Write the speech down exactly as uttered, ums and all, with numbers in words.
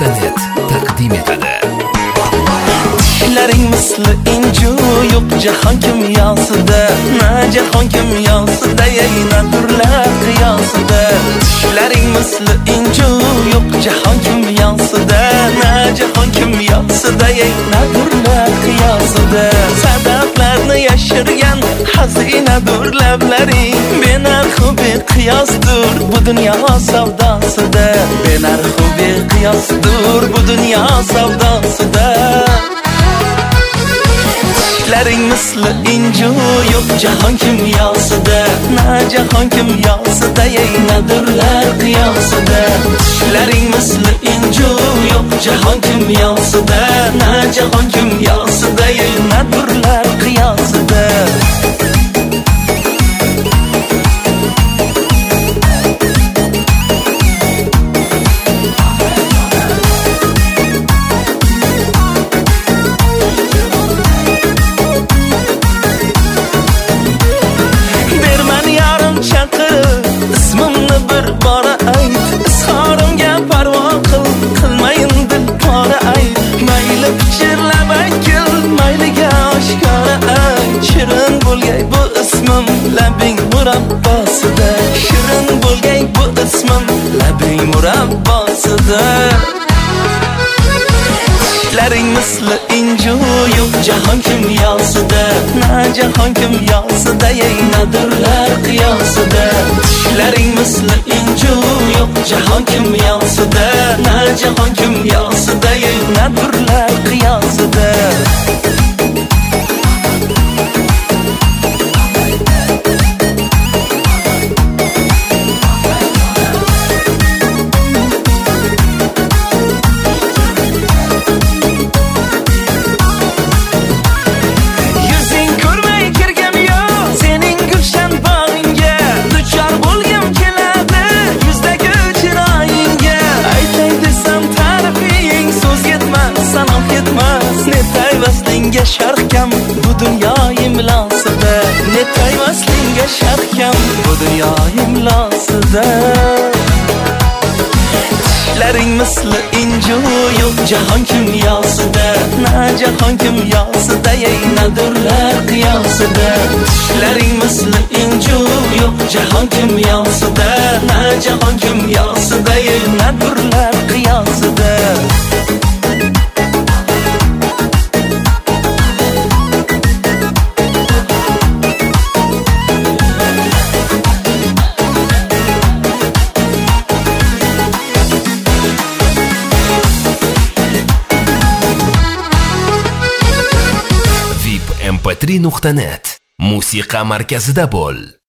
nuqta net taqdim etadi. Tishlaring misli inju yo'q jahon kimyosida, na jahon kimyosida, yana turlar qiyosida. Tishlaring misli inju yo'q jahon kimyosida, na jahon kimyosida, yana turlar qiyosida. Sadaqlarni yashirgan xazinadur lablaring, benarxu beqiyosdur bu dunyo savdosida, benarxu beqiyosdur bu dunyo savdosida. Tishlaring misli inju yo'q jahon kimyosida, na jahon kimyosida, yana durlar qiyosida. Tishlaring misli inju yo'q jahon kimyosida, na jahon kimyosida, yana durlar qiyosida. Labing murabbosida, shirin bo'lgay bu ismim labing murabbosida. Tishlaring misli inju yo'q jahon kimyosida, na jahon kimyosida, yana durlar qiyosida. Tishlaring misli inju yo'q jahon kimyosida, na jahon kimyosida, yana durlar qiyosida. Sharhkam bu dunyo imlosida, netay vaslinga sharhkam bu dunyo imlosida. Tishlaring misli inju yo'q jahon kimyosida, na jahon kimyosida, yana durlar qiyosida. Tishlaring misli inju yo'q jahon kimyosida, na jahon kimyosida, yana durlar qiyosida. vip m p три nuqta net musiqa markazida bo'l.